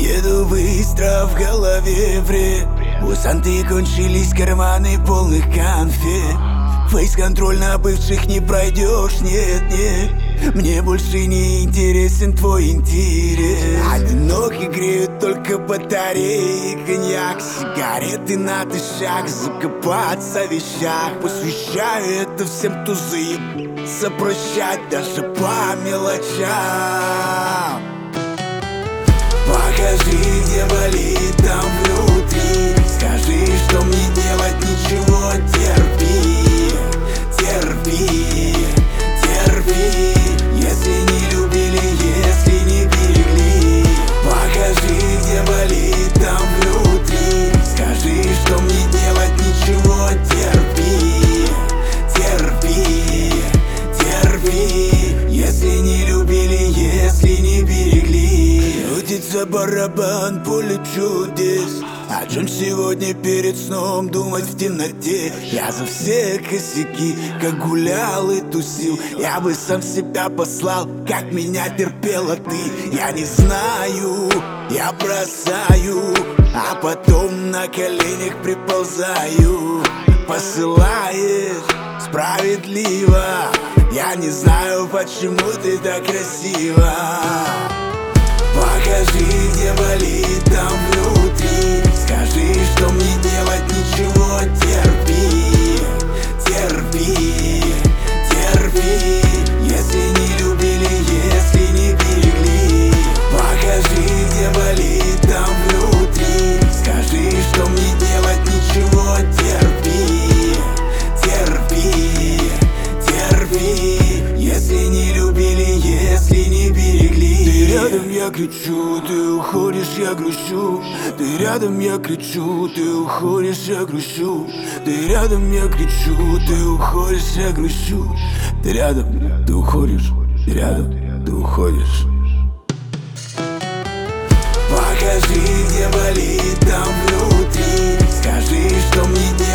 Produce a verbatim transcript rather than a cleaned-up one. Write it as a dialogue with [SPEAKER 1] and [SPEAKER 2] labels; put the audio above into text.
[SPEAKER 1] Еду быстро, в голове вред. Усанты кончились, карманы полных конфет. Фейс-контроль на бывших не пройдешь, нет, нет. Мне больше не интересен твой интерес. Одинокий греют только батареи, коньяк, сигареты натощак, закопаться в вещах. Посвящаю это всем, кто заебался прощать даже по мелочам. Покажи, где болит там внутри. Скажи, что мне делать, ничего, терпи, терпи, терпи. Если не любили, если не берегли. Покажи, где болит там внутри. Скажи, что мне делать, ничего, терпи, терпи, терпи. Если не любили, если не берегли. Крутится барабан, поле чудес. О чем сегодня перед сном думать в темноте? Я за все косяки, как гулял и тусил. Я бы сам себя послал, как меня терпела ты. Я не знаю, я бросаю, а потом на коленях приползаю. Посылаешь справедливо. Я не знаю, почему ты так красива. Покажи, где болит там внутри. Скажи, что мне делать, ничего, терпи, терпи, терпи. Если не любили, если не берегли. Покажи, где болит там внутри. Скажи, что мне делать, ничего, терпи, терпи, терпи. Если не любили, если не берегли. Ты рядом, я кричу, ты уходишь, я грущу. Ты рядом, я кричу, ты уходишь, я грущу. Ты рядом, я кричу, ты уходишь, я грущу. Ты рядом, ты уходишь, ты рядом, ты уходишь. Покажи, где болит там внутри. Скажи, что мне делать.